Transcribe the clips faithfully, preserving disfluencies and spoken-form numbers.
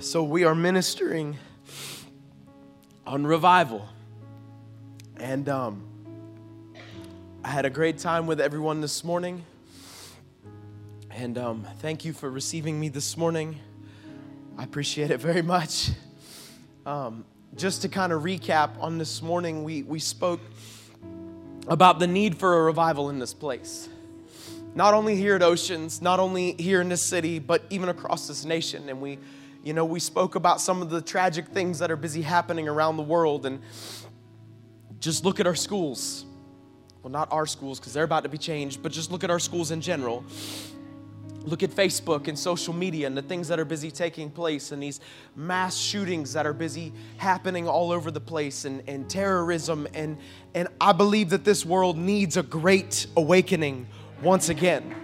So we are ministering on revival. And um, I had a great time with everyone this morning. And um, thank you for receiving me this morning. I appreciate it very much. Um, just to kind of recap on this morning, we, we spoke about the need for a revival in this place. Not only here at Oceans, not only here in this city, but even across this nation. And we, you know, we spoke about some of the tragic things that are busy happening around the world. And just look at our schools. Well, not our schools, because they're about to be changed, but just look at our schools in general. Look at Facebook and social media and the things that are busy taking place and these mass shootings that are busy happening all over the place and, and terrorism. And, and I believe that this world needs a great awakening once again.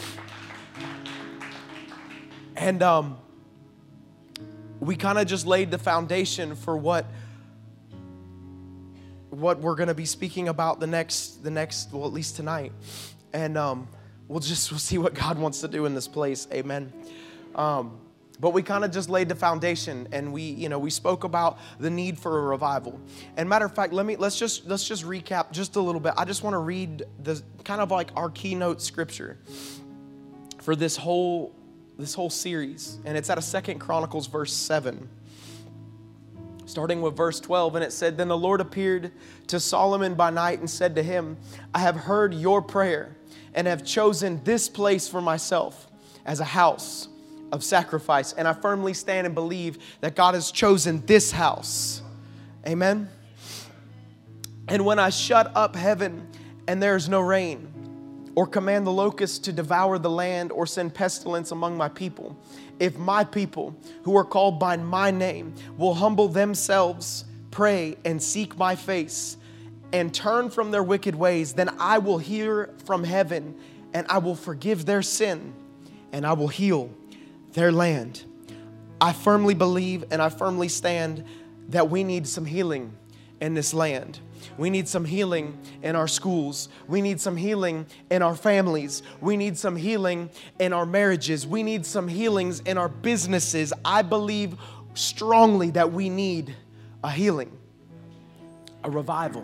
And um, we kind of just laid the foundation for what what we're going to be speaking about the next, the next, well, at least tonight. And um, we'll just we'll see what God wants to do in this place. Amen. Um, but we kind of just laid the foundation, and we, you know, we spoke about the need for a revival. And matter of fact, let me let's just let's just recap just a little bit. I just want to read the kind of like our keynote scripture for this whole this whole series, and it's out of Second Chronicles verse seven. Starting with verse twelve, and it said, "Then the Lord appeared to Solomon by night and said to him, I have heard your prayer and have chosen this place for myself as a house of sacrifice. And I firmly stand and believe that God has chosen this house." Amen. "And when I shut up heaven and there is no rain, or command the locusts to devour the land, or send pestilence among my people, if my people who are called by my name will humble themselves, pray, and seek my face, and turn from their wicked ways, then I will hear from heaven, and I will forgive their sin, and I will heal their land." I firmly believe and I firmly stand that we need some healing in this land. We need some healing in our schools. We need some healing in our families. We need some healing in our marriages. We need some healings in our businesses. I believe strongly that we need a healing, a revival.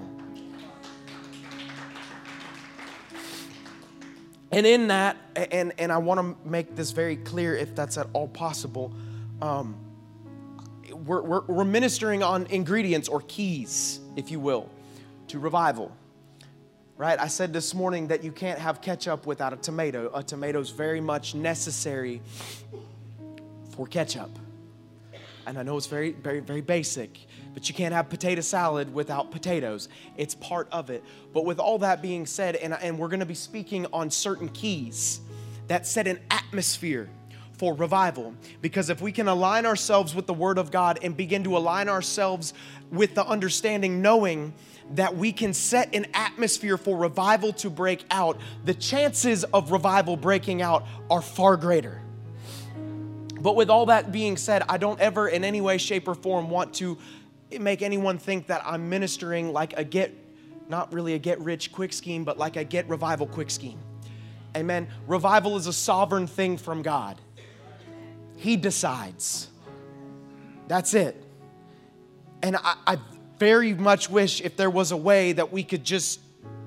And in that, and, and I want to make this very clear if that's at all possible, um, we're, we're, we're ministering on ingredients or keys, if you will, to revival. Right? I said this morning that you can't have ketchup without a tomato. A tomato is very much necessary for ketchup. And I know it's very, very, very basic, but you can't have potato salad without potatoes. It's part of it. But with all that being said, and, and we're going to be speaking on certain keys that set an atmosphere for revival. Because if we can align ourselves with the Word of God and begin to align ourselves with the understanding, knowing that we can set an atmosphere for revival to break out, the chances of revival breaking out are far greater. But with all that being said, I don't ever in any way, shape, or form want to make anyone think that I'm ministering like a get, not really a get rich quick scheme, but like a get revival quick scheme. Amen. Revival is a sovereign thing from God. He decides. That's it. And I, I very much wish if there was a way that we could just,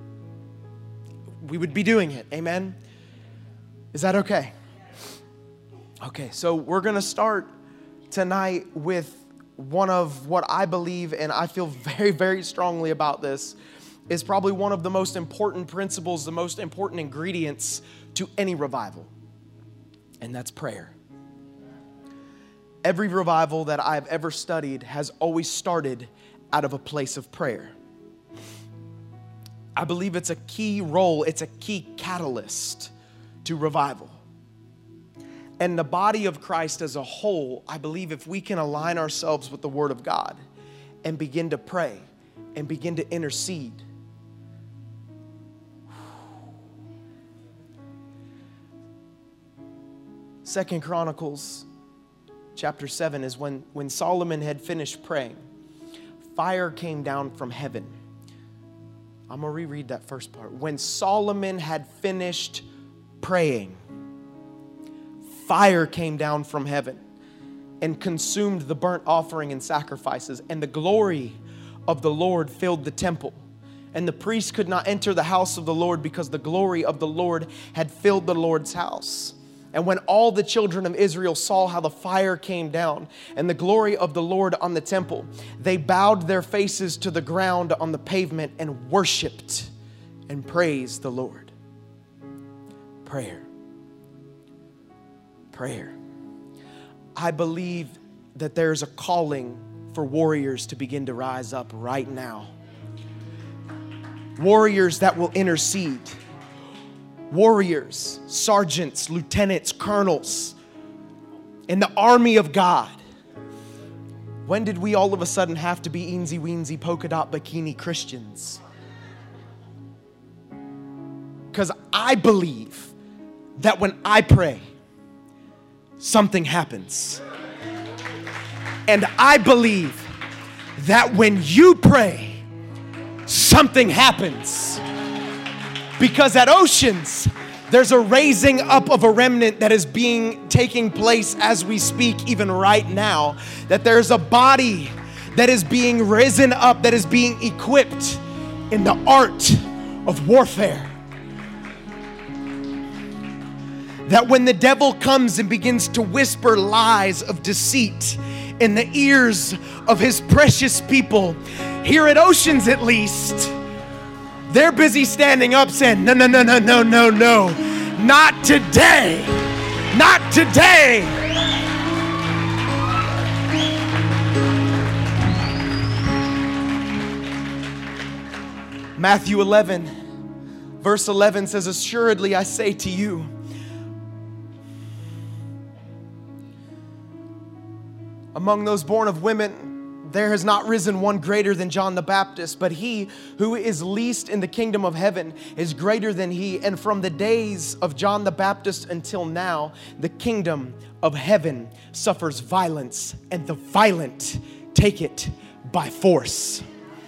we would be doing it. Amen. Is that okay? Okay, so we're going to start tonight with one of what I believe, and I feel very, very strongly about this, is probably one of the most important principles, the most important ingredients to any revival, and that's prayer. Every revival that I've ever studied has always started out of a place of prayer. I believe it's a key role, it's a key catalyst to revival. And the body of Christ as a whole, I believe if we can align ourselves with the Word of God and begin to pray and begin to intercede. Second Chronicles chapter seven is when, when Solomon had finished praying, fire came down from heaven. I'm going to reread that first part. When Solomon had finished praying, fire came down from heaven and consumed the burnt offering and sacrifices. And the glory of the Lord filled the temple. And the priest could not enter the house of the Lord because the glory of the Lord had filled the Lord's house. And when all the children of Israel saw how the fire came down and the glory of the Lord on the temple, they bowed their faces to the ground on the pavement and worshiped and praised the Lord. Prayer. Prayer. I believe that there's a calling for warriors to begin to rise up right now. Warriors that will intercede. Warriors, sergeants, lieutenants, colonels in the army of God. When did we all of a sudden have to be eensy weensy polka dot bikini Christians? Because I believe that when I pray, something happens. And I believe that when you pray, something happens. Because at Oceans, there's a raising up of a remnant that is being taking place as we speak, even right now. That there's a body that is being risen up, that is being equipped in the art of warfare. That when the devil comes and begins to whisper lies of deceit in the ears of his precious people, here at Oceans at least, they're busy standing up saying, no, no, no, no, no, no, no. Not today. Not today. Matthew eleven, verse eleven says, assuredly I say to you, among those born of women, there has not risen one greater than John the Baptist, but he who is least in the kingdom of heaven is greater than he. And from the days of John the Baptist until now, the kingdom of heaven suffers violence, and the violent take it by force.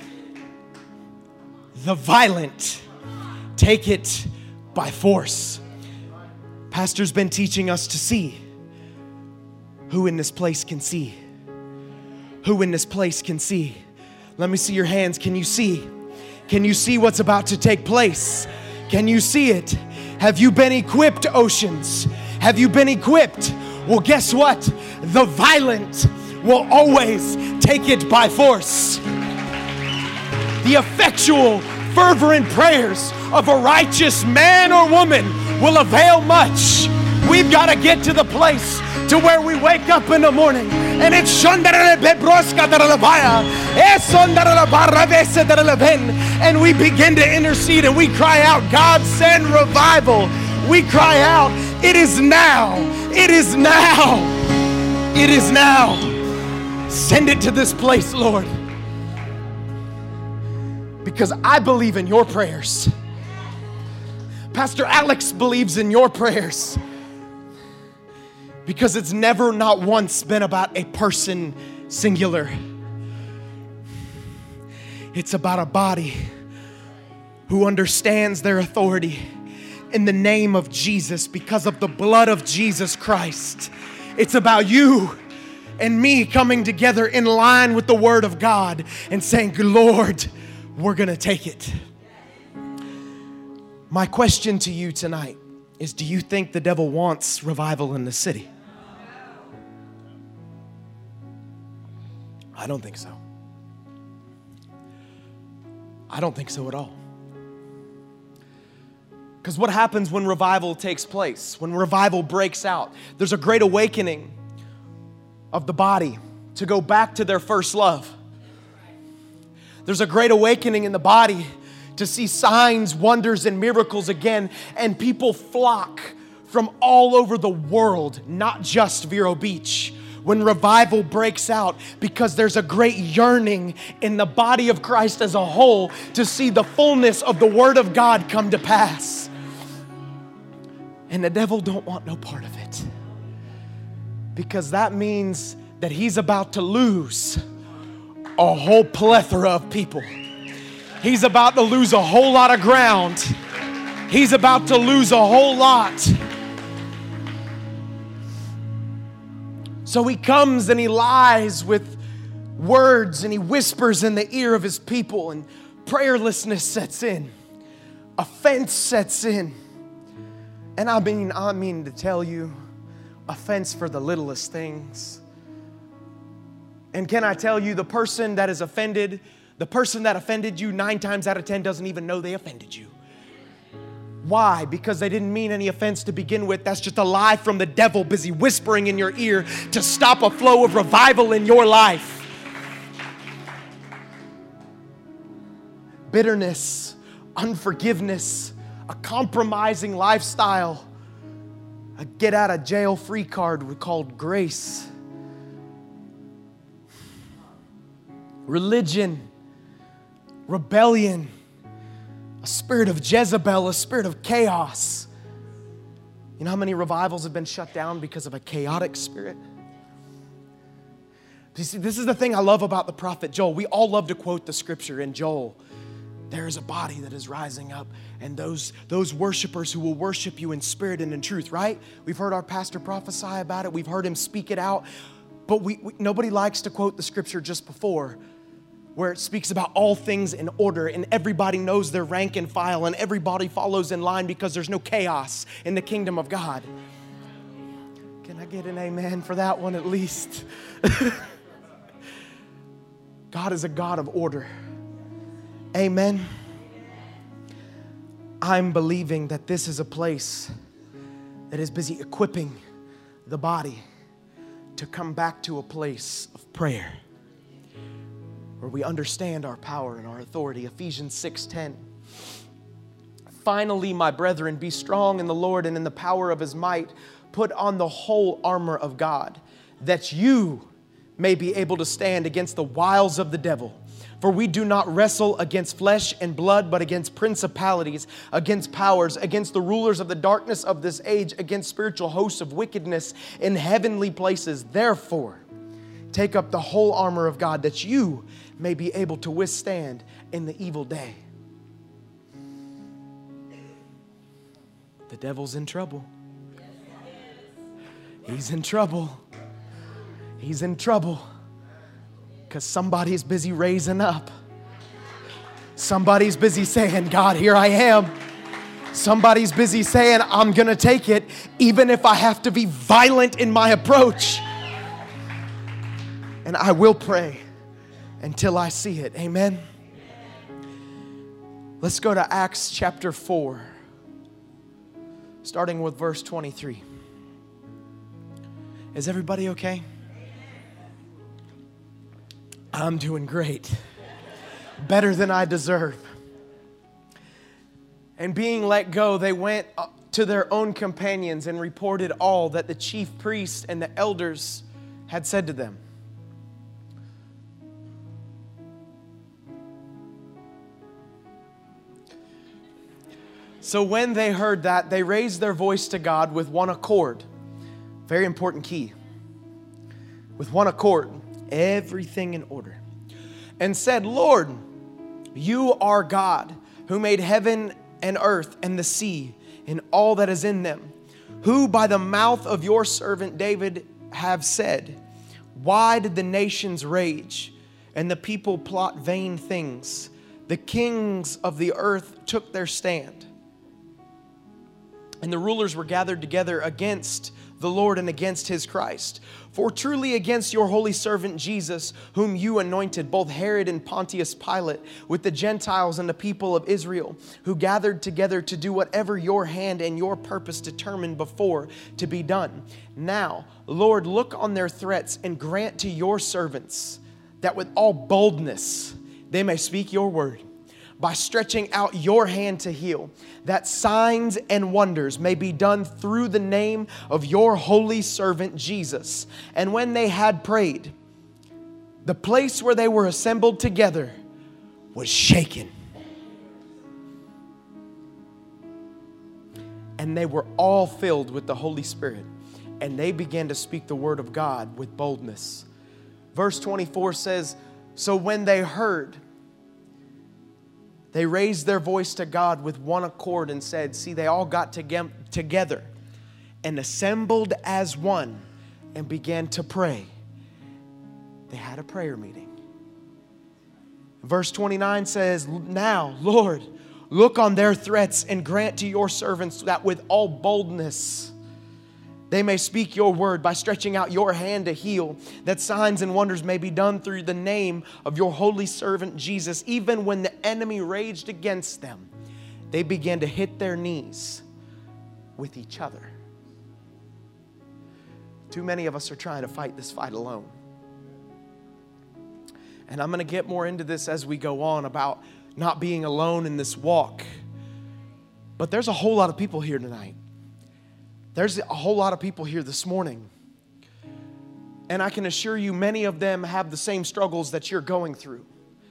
The violent take it by force. Pastor's been teaching us to see. Who in this place can see? Who in this place can see? Let me see your hands. Can you see? Can you see what's about to take place? Can you see it? Have you been equipped, Oceans? Have you been equipped? Well, guess what? The violent will always take it by force. The effectual, fervent prayers of a righteous man or woman will avail much. We've got to get to the place to where we wake up in the morning and it's and we begin to intercede and we cry out, God, send revival. We cry out, it is now, it is now, it is now. Send it to this place, Lord. Because I believe in your prayers. Pastor Alex believes in your prayers. Because it's never, not once, been about a person singular. It's about a body who understands their authority in the name of Jesus because of the blood of Jesus Christ. It's about you and me coming together in line with the Word of God and saying, Lord, we're going to take it. My question to you tonight is, do you think the devil wants revival in the city? I don't think so. I don't think so at all. Because what happens when revival takes place? When revival breaks out, there's a great awakening of the body to go back to their first love. There's a great awakening in the body to see signs, wonders, and miracles again, and people flock from all over the world, not just Vero Beach, when revival breaks out, because there's a great yearning in the body of Christ as a whole to see the fullness of the Word of God come to pass. And the devil don't want no part of it, because that means that he's about to lose a whole plethora of people. He's about to lose a whole lot of ground. He's about to lose a whole lot. So he comes and he lies with words and he whispers in the ear of his people, and prayerlessness sets in. Offense sets in. And I mean, I mean to tell you, offense for the littlest things. And can I tell you, the person that is offended, the person that offended you nine times out of ten doesn't even know they offended you. Why? Because they didn't mean any offense to begin with. That's just a lie from the devil busy whispering in your ear to stop a flow of revival in your life. Bitterness, unforgiveness, a compromising lifestyle, a get out of jail free card called grace. Religion, rebellion, a spirit of Jezebel, a spirit of chaos. You know how many revivals have been shut down because of a chaotic spirit? You see, this is the thing I love about the prophet Joel. We all love to quote the scripture in Joel. There is a body that is rising up, and those, those worshipers who will worship you in spirit and in truth, right? We've heard our pastor prophesy about it. We've heard him speak it out. But we, we nobody likes to quote the scripture just before, where it speaks about all things in order, and everybody knows their rank and file, and everybody follows in line because there's no chaos in the kingdom of God. Can I get an amen for that one at least? God is a God of order. Amen. I'm believing that this is a place that is busy equipping the body to come back to a place of prayer where we understand our power and our authority. Ephesians six ten. Finally, my brethren, be strong in the Lord and in the power of His might. Put on the whole armor of God, that you may be able to stand against the wiles of the devil. For we do not wrestle against flesh and blood, but against principalities, against powers, against the rulers of the darkness of this age, against spiritual hosts of wickedness in heavenly places. Therefore, take up the whole armor of God, that you may be able to withstand in the evil day. The devil's in trouble. He's in trouble. He's in trouble. Because somebody's busy raising up. Somebody's busy saying, God, here I am. Somebody's busy saying, I'm going to take it, even if I have to be violent in my approach. And I will pray until I see it. Amen. Let's go to Acts chapter four, starting with verse twenty-three. Is everybody okay? I'm doing great. Better than I deserve. And being let go, they went to their own companions and reported all that the chief priests and the elders had said to them. So when they heard that, they raised their voice to God with one accord. Very important key. With one accord. Everything in order. And said, Lord, you are God, who made heaven and earth and the sea and all that is in them, who by the mouth of your servant David have said, why did the nations rage and the people plot vain things? The kings of the earth took their stand, and the rulers were gathered together against the Lord and against His Christ. For truly against your holy servant Jesus, whom you anointed, both Herod and Pontius Pilate, with the Gentiles and the people of Israel, who gathered together to do whatever your hand and your purpose determined before to be done. Now, Lord, look on their threats and grant to your servants that with all boldness they may speak your word, by stretching out your hand to heal, that signs and wonders may be done through the name of your holy servant Jesus. And when they had prayed, the place where they were assembled together was shaken. And they were all filled with the Holy Spirit, and they began to speak the word of God with boldness. Verse twenty-four says, so when they heard, they raised their voice to God with one accord and said, see, they all got toge- together and assembled as one. and began to pray. They had a prayer meeting. Verse twenty-nine says, now, Lord, look on their threats and grant to your servants that with all boldness they may speak your word by stretching out your hand to heal, that signs and wonders may be done through the name of your holy servant Jesus. Even when the enemy raged against them, they began to hit their knees with each other. Too many of us are trying to fight this fight alone. And I'm going to get more into this as we go on about not being alone in this walk. But there's a whole lot of people here tonight. There's a whole lot of people here this morning. And I can assure you many of them have the same struggles that you're going through.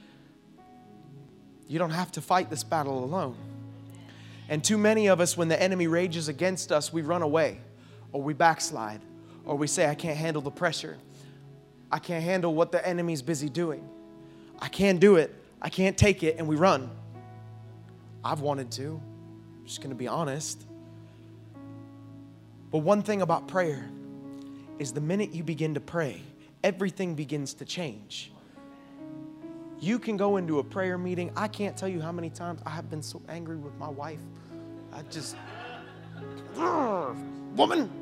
You don't have to fight this battle alone. And too many of us, when the enemy rages against us, we run away, or we backslide, or we say, I can't handle the pressure. I can't handle what the enemy's busy doing. I can't do it. I can't take it, and we run. I've wanted to. I'm just going to be honest. But one thing about prayer is the minute you begin to pray, everything begins to change. You can go into a prayer meeting. I can't tell you how many times I have been so angry with my wife. I just, woman.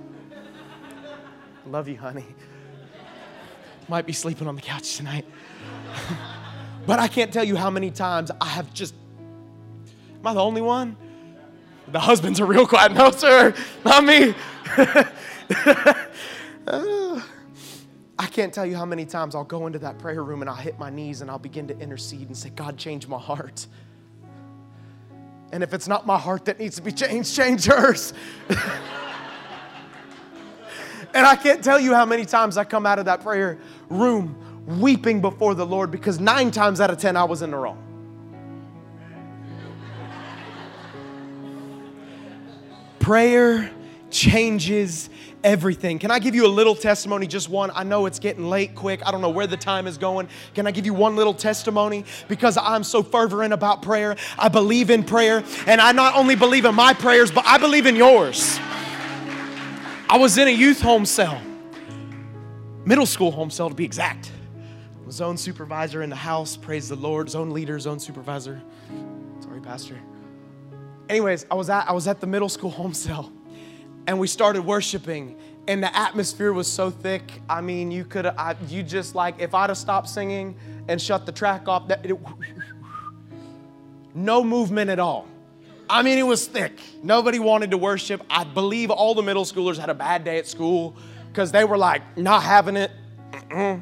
Love you, honey. Might be sleeping on the couch tonight. But I can't tell you how many times I have just, am I the only one? The husbands are real quiet. No, sir, not me. uh, I can't tell you how many times I'll go into that prayer room and I'll hit my knees and I'll begin to intercede and say, God, change my heart. And if it's not my heart that needs to be changed, change hers. And I can't tell you how many times I come out of that prayer room weeping before the Lord because nine times out of ten I was in the wrong. Prayer changes everything. Can I give you a little testimony? Just one. I know it's getting late quick. I don't know where the time is going. Can I give you one little testimony? Because I'm so fervent about prayer. I believe in prayer. And I not only believe in my prayers, but I believe in yours. I was in a youth home cell. Middle school home cell to be exact. Zone supervisor in the house. Praise the Lord. Zone leader, zone supervisor. Sorry, Pastor. Anyways, I was at I was at the middle school home cell, and we started worshiping, and the atmosphere was so thick. I mean, you could I, you just like if I'd have stopped singing and shut the track off, that it, no movement at all. I mean, it was thick. Nobody wanted to worship. I believe all the middle schoolers had a bad day at school because they were like not having it. Mm-mm.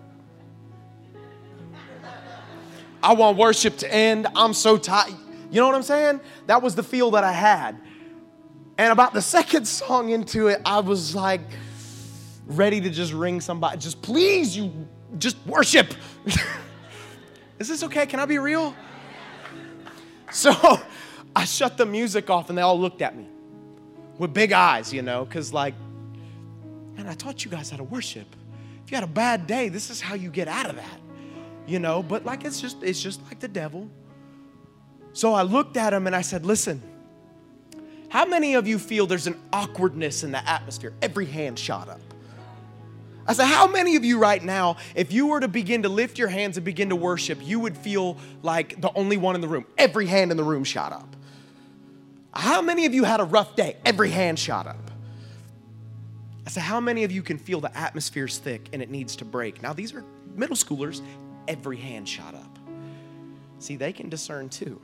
I want worship to end. I'm so tired. You know what I'm saying? That was the feel that I had. And about the second song into it, I was like ready to just ring somebody. Just please, you just worship. Is this okay? Can I be real? So I shut the music off and they all looked at me with big eyes, you know, because like, man, I taught you guys how to worship. If you had a bad day, this is how you get out of that, you know, but like it's just, it's just like the devil. So I looked at him and I said, listen, how many of you feel there's an awkwardness in the atmosphere? Every hand shot up. I said, how many of you right now, if you were to begin to lift your hands and begin to worship, you would feel like the only one in the room? Every hand in the room shot up. How many of you had a rough day? Every hand shot up. I said, how many of you can feel the atmosphere's thick and it needs to break? Now, these are middle schoolers. Every hand shot up. See, they can discern too.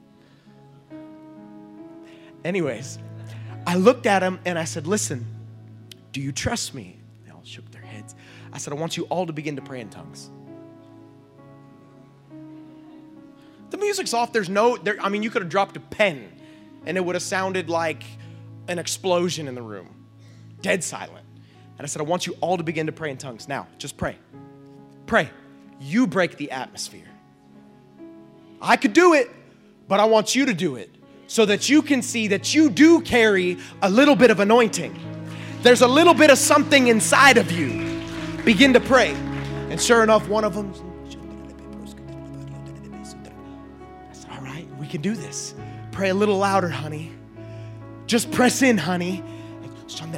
Anyways, I looked at him and I said, listen, do you trust me? They all shook their heads. I said, I want you all to begin to pray in tongues. The music's off. There's no, there, I mean, you could have dropped a pen and it would have sounded like an explosion in the room. Dead silent. And I said, I want you all to begin to pray in tongues. Now, just pray. Pray. You break the atmosphere. I could do it, but I want you to do it so that you can see that you do carry a little bit of anointing. There's a little bit of something inside of you. Begin to pray. And sure enough, one of them, I said, all right, we can do this. Pray a little louder, honey. Just press in, honey. And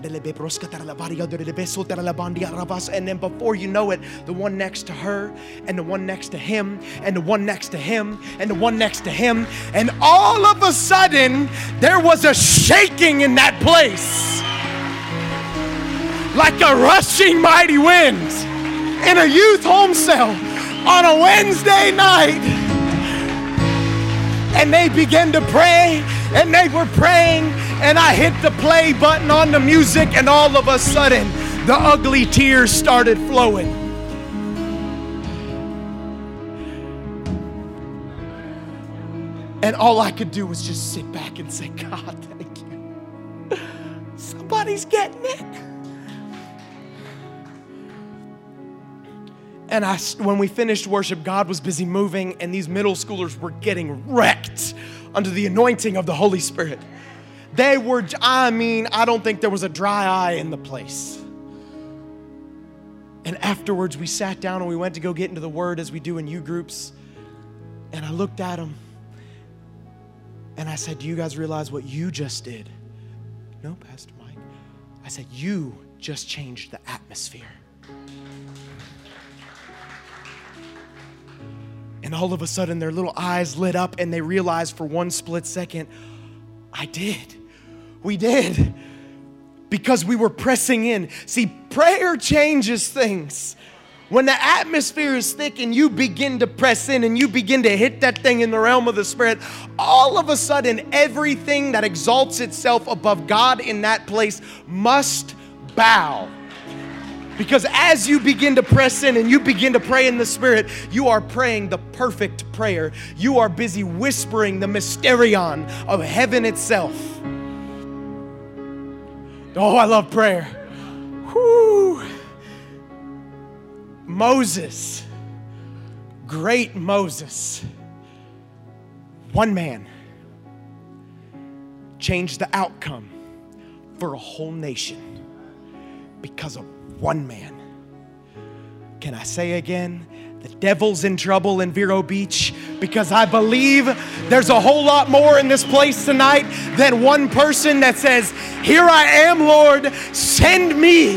then before you know it, the one next to her, and the one next to him, and the one next to him, and the one next to him. And all of a sudden, there was a shaking in that place. Like a rushing mighty wind in a youth home cell on a Wednesday night. And they began to pray, and they were praying, and I hit the play button on the music, and all of a sudden, the ugly tears started flowing. And all I could do was just sit back and say, God, thank you. Somebody's getting it. And I, when we finished worship, God was busy moving, and these middle schoolers were getting wrecked under the anointing of the Holy Spirit. They were, I mean, I don't think there was a dry eye in the place. And afterwards, we sat down and we went to go get into the Word as we do in U groups. And I looked at them, and I said, do you guys realize what you just did? No, Pastor Mike. I said, you just changed the atmosphere. And all of a sudden, their little eyes lit up, and they realized for one split second, I did. We did. Because we were pressing in. See, prayer changes things. When the atmosphere is thick and you begin to press in and you begin to hit that thing in the realm of the Spirit, all of a sudden, everything that exalts itself above God in that place must bow. Because as you begin to press in and you begin to pray in the Spirit, you are praying the perfect prayer. You are busy whispering the mysterion of heaven itself. Oh, I love prayer. Whoo. Moses, great Moses, one man changed the outcome for a whole nation because of one man. Can I say again? The devil's in trouble in Vero Beach, because I believe there's a whole lot more in this place tonight than one person that says, here I am, Lord, send me.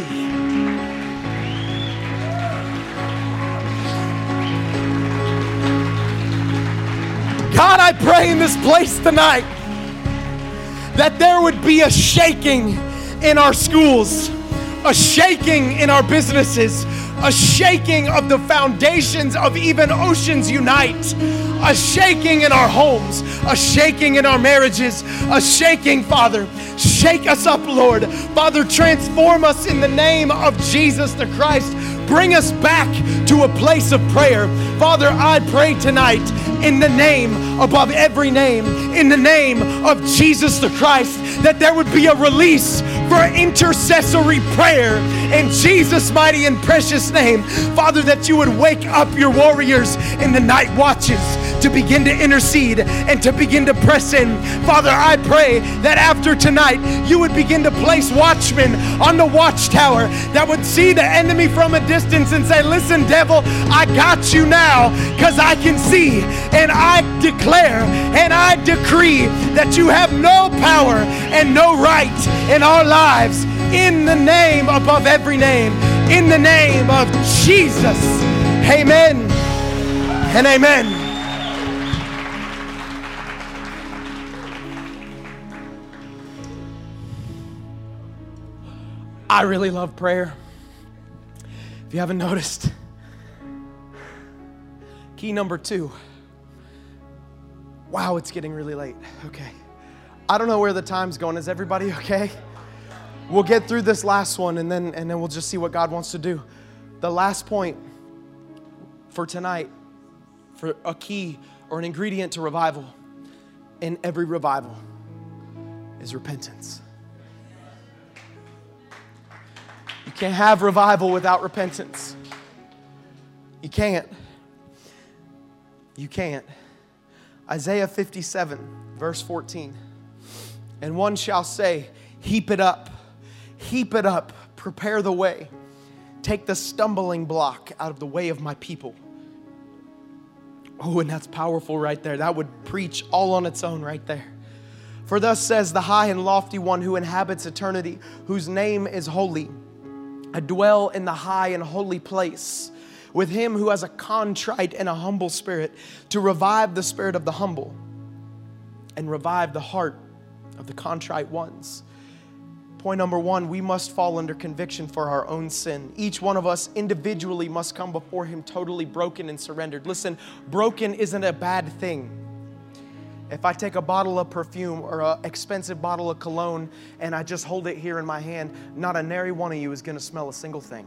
God, I pray in this place tonight that there would be a shaking in our schools, a shaking in our businesses, a shaking of the foundations of even Oceans Unite, a shaking in our homes, a shaking in our marriages, a shaking, Father. Shake us up, Lord. Father, transform us in the name of Jesus the Christ. Bring us back to a place of prayer. Father, I pray tonight in the name above every name, in the name of Jesus the Christ, that there would be a release for intercessory prayer in Jesus' mighty and precious name. Father, that you would wake up your warriors in the night watches to begin to intercede and to begin to press in. Father, I pray that after tonight, you would begin to place watchmen on the watchtower that would see the enemy from a distance and say, listen, devil, I got you now because I can see, and I declare and I decree that you have no power and no right in our lives, in the name above every name, in the name of Jesus. Amen and amen. I really love prayer. If you haven't noticed, key number two. Wow, it's getting really late. Okay. I don't know where the time's going. Is everybody okay? We'll get through this last one, and then and then we'll just see what God wants to do. The last point for tonight, for a key or an ingredient to revival in every revival, is repentance. You can't have revival without repentance. You can't. You can't. Isaiah fifty-seven, verse fourteen. And one shall say, heap it up, heap it up, prepare the way. Take the stumbling block out of the way of my people. Oh, and that's powerful right there. That would preach all on its own right there. For thus says the high and lofty one who inhabits eternity, whose name is holy. I dwell in the high and holy place with him who has a contrite and a humble spirit, to revive the spirit of the humble and revive the heart of the contrite ones. Point number one, we must fall under conviction for our own sin. Each one of us individually must come before him totally broken and surrendered. Listen, broken isn't a bad thing. If I take a bottle of perfume or an expensive bottle of cologne and I just hold it here in my hand, not a nary one of you is going to smell a single thing.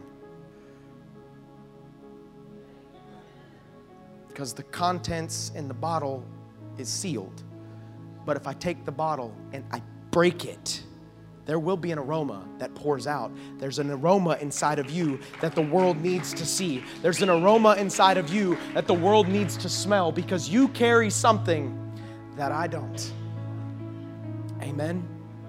Because the contents in the bottle is sealed. But if I take the bottle and I break it, there will be an aroma that pours out. There's an aroma inside of you that the world needs to see. There's an aroma inside of you that the world needs to smell, because you carry something that I don't. Amen.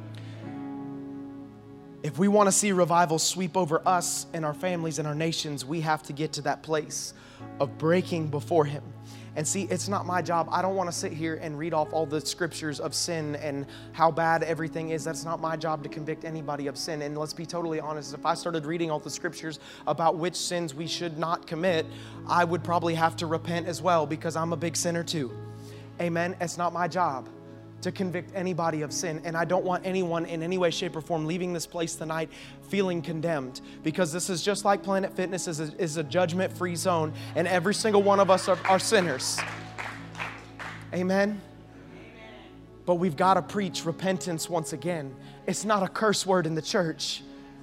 If we want to see revival sweep over us and our families and our nations, we have to get to that place of breaking before him. And see, it's not my job. I don't want to sit here and read off all the scriptures of sin and how bad everything is. That's not my job to convict anybody of sin. And let's be totally honest, if I started reading all the scriptures about which sins we should not commit, I would probably have to repent as well, because I'm a big sinner too. Amen. It's not my job to convict anybody of sin. And I don't want anyone in any way, shape, or form leaving this place tonight feeling condemned, because this is just like Planet Fitness is a, is a judgment-free zone, and every single one of us are, are sinners. Amen. But we've got to preach repentance once again. It's not a curse word in the church.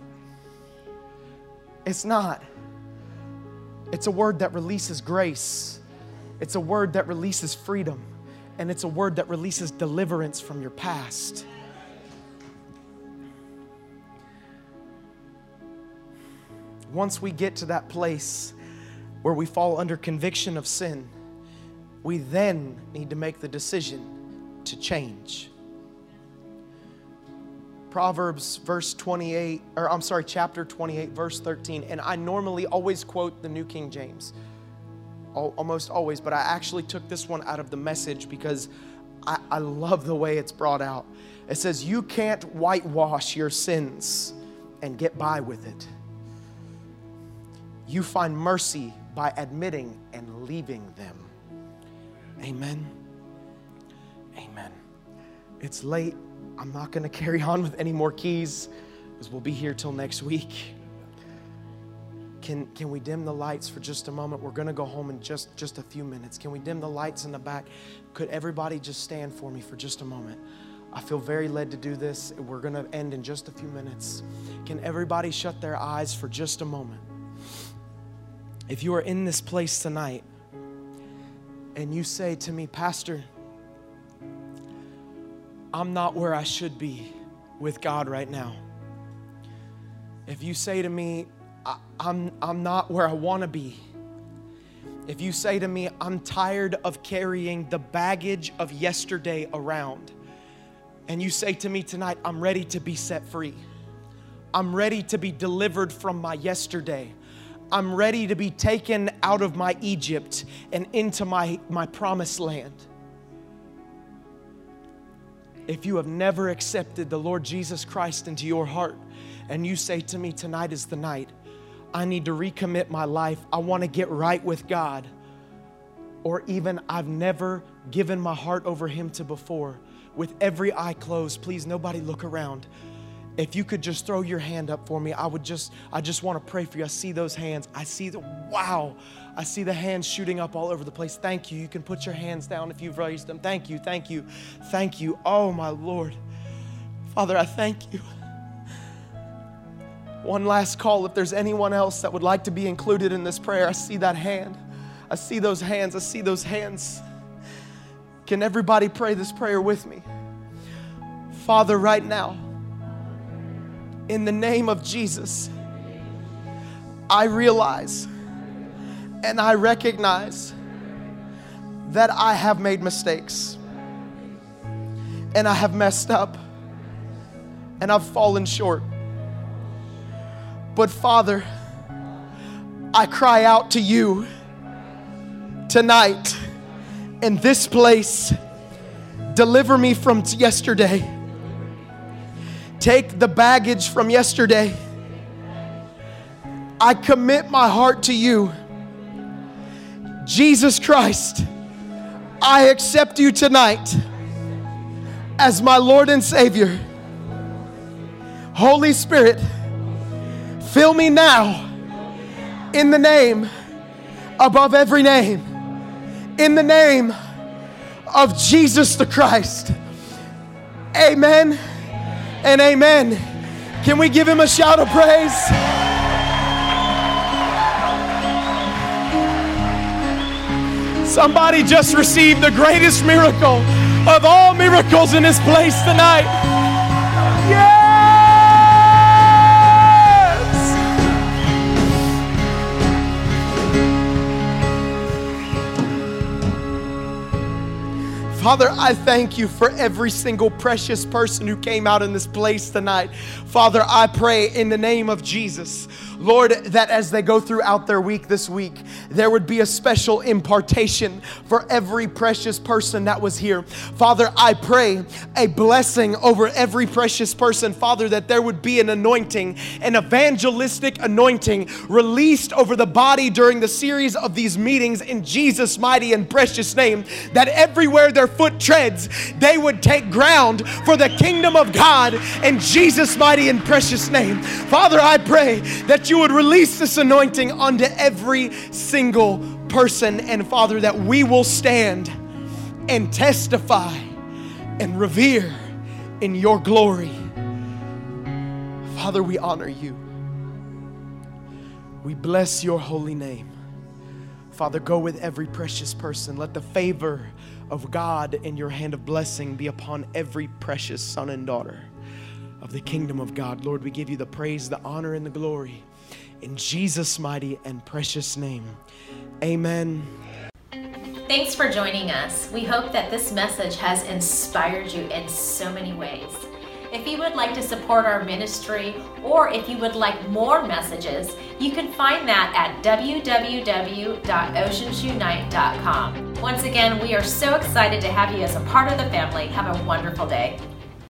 It's not. It's a word that releases grace. It's a word that releases freedom. And it's a word that releases deliverance from your past. Once we get to that place where we fall under conviction of sin, we then need to make the decision to change. Proverbs verse twenty-eight, or I'm sorry, chapter twenty-eight, verse thirteen. And I normally always quote the New King James. Almost always, but I actually took this one out of the Message because I, I love the way it's brought out. It says, you can't whitewash your sins and get by with it. You find mercy by admitting and leaving them. Amen. Amen. It's late. I'm not going to carry on with any more keys because we'll be here till next week. Can, can we dim the lights for just a moment? We're going to go home in just, just a few minutes. Can we dim the lights in the back? Could everybody just stand for me for just a moment? I feel very led to do this. We're going to end in just a few minutes. Can everybody shut their eyes for just a moment? If you are in this place tonight and you say to me, Pastor, I'm not where I should be with God right now. If you say to me, I, I'm, I'm not where I want to be. If you say to me, I'm tired of carrying the baggage of yesterday around, and you say to me tonight, I'm ready to be set free. I'm ready to be delivered from my yesterday. I'm ready to be taken out of my Egypt and into my, my promised land. If you have never accepted the Lord Jesus Christ into your heart, and you say to me, tonight is the night, I need to recommit my life. I want to get right with God. Or even I've never given my heart over Him to before. With every eye closed, please, nobody look around. If you could just throw your hand up for me, I would just, I just want to pray for you. I see those hands. I see the, wow. I see the hands shooting up all over the place. Thank you. You can put your hands down if you've raised them. Thank you, thank you, thank you. Oh, my Lord. Father, I thank you. One last call. If there's anyone else that would like to be included in this prayer, I see that hand. I see those hands. I see those hands. Can everybody pray this prayer with me? Father, right now, in the name of Jesus, I realize and I recognize that I have made mistakes and I have messed up and I've fallen short. But Father, I cry out to you tonight in this place. Deliver me from t- yesterday. Take the baggage from yesterday. I commit my heart to you. Jesus Christ, I accept you tonight as my Lord and Savior. Holy Spirit, fill me now in the name above every name. In the name of Jesus the Christ. Amen and amen. Can we give him a shout of praise? Somebody just received the greatest miracle of all miracles in this place tonight. Yes! Father, I thank you for every single precious person who came out in this place tonight. Father, I pray in the name of Jesus, Lord, that as they go throughout their week this week, there would be a special impartation for every precious person that was here. Father, I pray a blessing over every precious person. Father, that there would be an anointing, an evangelistic anointing released over the body during the series of these meetings in Jesus' mighty and precious name, that everywhere their foot treads, they would take ground for the kingdom of God in Jesus' mighty and precious name. Father, I pray that you would release this anointing onto every single person, and Father, that we will stand and testify and revere in your glory. Father, we honor you. We bless your holy name. Father, go with every precious person. Let the favor of God and your hand of blessing be upon every precious son and daughter of the kingdom of God. Lord, we give you the praise, the honor, and the glory in Jesus' mighty and precious name. Amen. Thanks for joining us. We hope that this message has inspired you in so many ways. If you would like to support our ministry, or if you would like more messages, you can find that at w w w dot oceans unite dot com. Once again, we are so excited to have you as a part of the family. Have a wonderful day.